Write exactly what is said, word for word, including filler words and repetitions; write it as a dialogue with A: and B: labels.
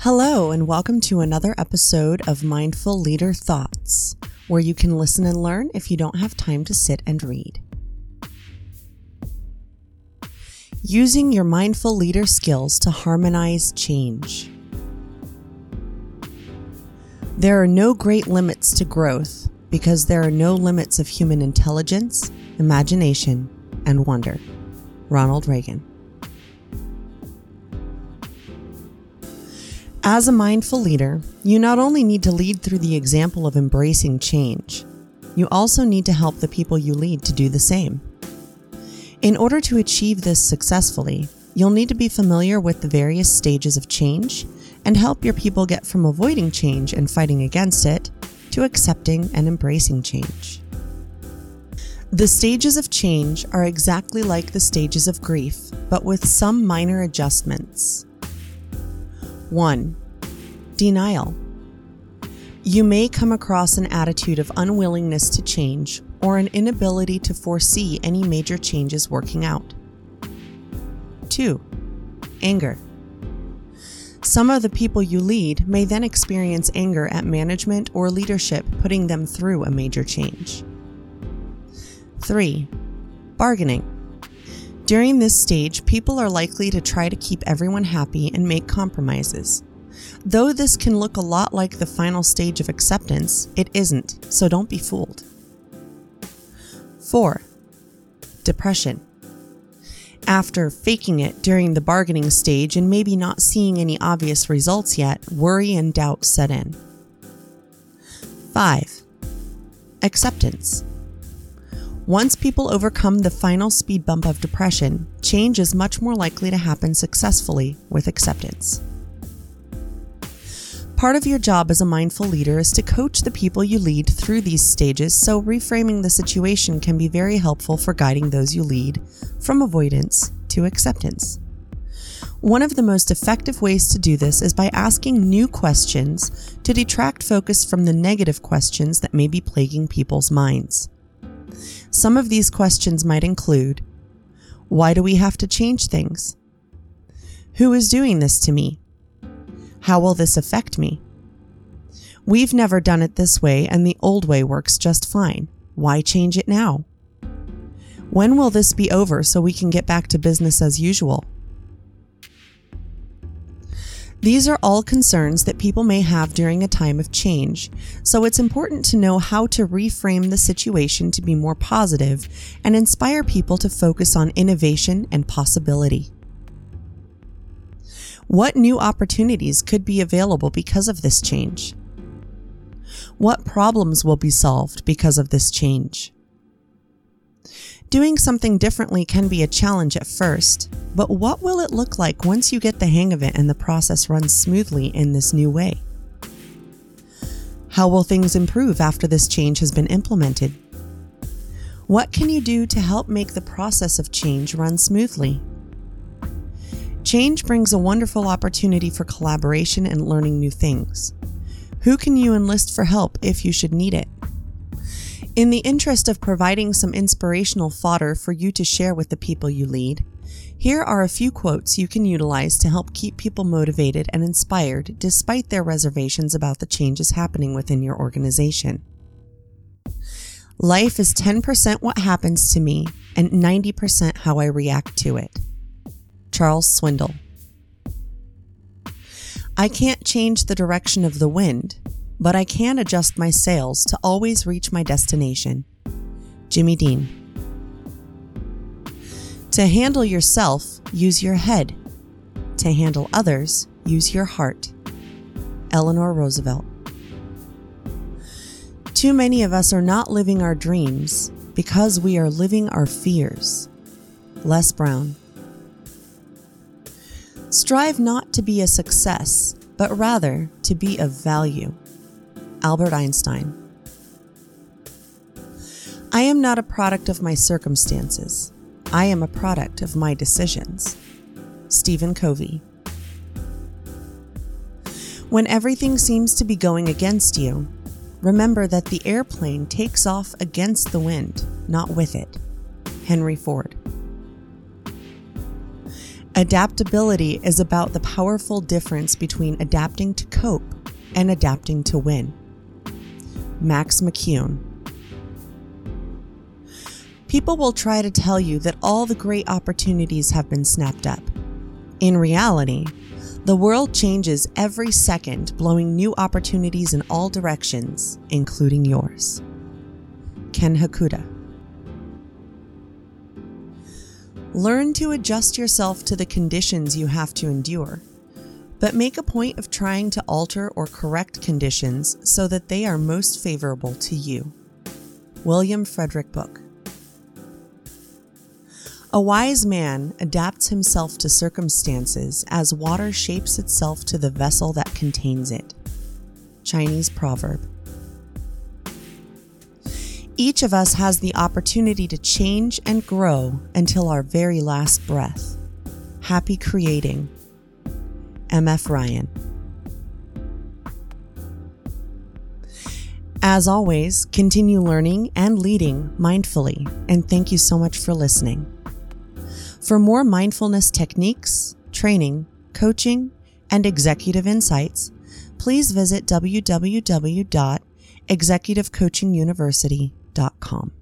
A: Hello, and welcome to another episode of Mindful Leader Thoughts, where you can listen and learn if you don't have time to sit and read. Using your mindful leader skills to harmonize change. There are no great limits to growth because there are no limits of human intelligence, imagination, and wonder. Ronald Reagan. As a mindful leader, you not only need to lead through the example of embracing change, you also need to help the people you lead to do the same. In order to achieve this successfully, you'll need to be familiar with the various stages of change and help your people get from avoiding change and fighting against it to accepting and embracing change. The stages of change are exactly like the stages of grief, but with some minor adjustments. one. Denial. You may come across an attitude of unwillingness to change or an inability to foresee any major changes working out. two. Anger. Some of the people you lead may then experience anger at management or leadership putting them through a major change. three. Bargaining. During this stage, people are likely to try to keep everyone happy and make compromises. Though this can look a lot like the final stage of acceptance, it isn't, so don't be fooled. four. Depression. After faking it during the bargaining stage and maybe not seeing any obvious results yet, worry and doubt set in. five. Acceptance. Once people overcome the final speed bump of depression, change is much more likely to happen successfully with acceptance. Part of your job as a mindful leader is to coach the people you lead through these stages, so reframing the situation can be very helpful for guiding those you lead from avoidance to acceptance. One of the most effective ways to do this is by asking new questions to detract focus from the negative questions that may be plaguing people's minds. Some of these questions might include, why do we have to change things? Who is doing this to me? How will this affect me? We've never done it this way and the old way works just fine. Why change it now? When will this be over so we can get back to business as usual? These are all concerns that people may have during a time of change, so it's important to know how to reframe the situation to be more positive and inspire people to focus on innovation and possibility. What new opportunities could be available because of this change? What problems will be solved because of this change? Doing something differently can be a challenge at first, but what will it look like once you get the hang of it and the process runs smoothly in this new way? How will things improve after this change has been implemented? What can you do to help make the process of change run smoothly? Change brings a wonderful opportunity for collaboration and learning new things. Who can you enlist for help if you should need it? In the interest of providing some inspirational fodder for you to share with the people you lead, here are a few quotes you can utilize to help keep people motivated and inspired despite their reservations about the changes happening within your organization. Life is ten percent what happens to me and ninety percent how I react to it. Charles Swindoll. I can't change the direction of the wind, but I can adjust my sails to always reach my destination. Jimmy Dean. To handle yourself, use your head. To handle others, use your heart. Eleanor Roosevelt. Too many of us are not living our dreams because we are living our fears. Les Brown. Strive not to be a success, but rather to be of value. Albert Einstein. I am not a product of my circumstances. I am a product of my decisions. Stephen Covey. When everything seems to be going against you, remember that the airplane takes off against the wind, not with it. Henry Ford. Adaptability is about the powerful difference between adapting to cope and adapting to win. Max McKeown. People will try to tell you that all the great opportunities have been snapped up. In reality, the world changes every second, blowing new opportunities in all directions, including yours. Ken Hakuda. Learn to adjust yourself to the conditions you have to endure, but make a point of trying to alter or correct conditions so that they are most favorable to you. William Frederick Book. A wise man adapts himself to circumstances as water shapes itself to the vessel that contains it. Chinese proverb. Each of us has the opportunity to change and grow until our very last breath. Happy creating. M F Ryan. As always, continue learning and leading mindfully, and thank you so much for listening. For more mindfulness techniques, training, coaching, and executive insights, please visit w w w dot executive coaching university dot com.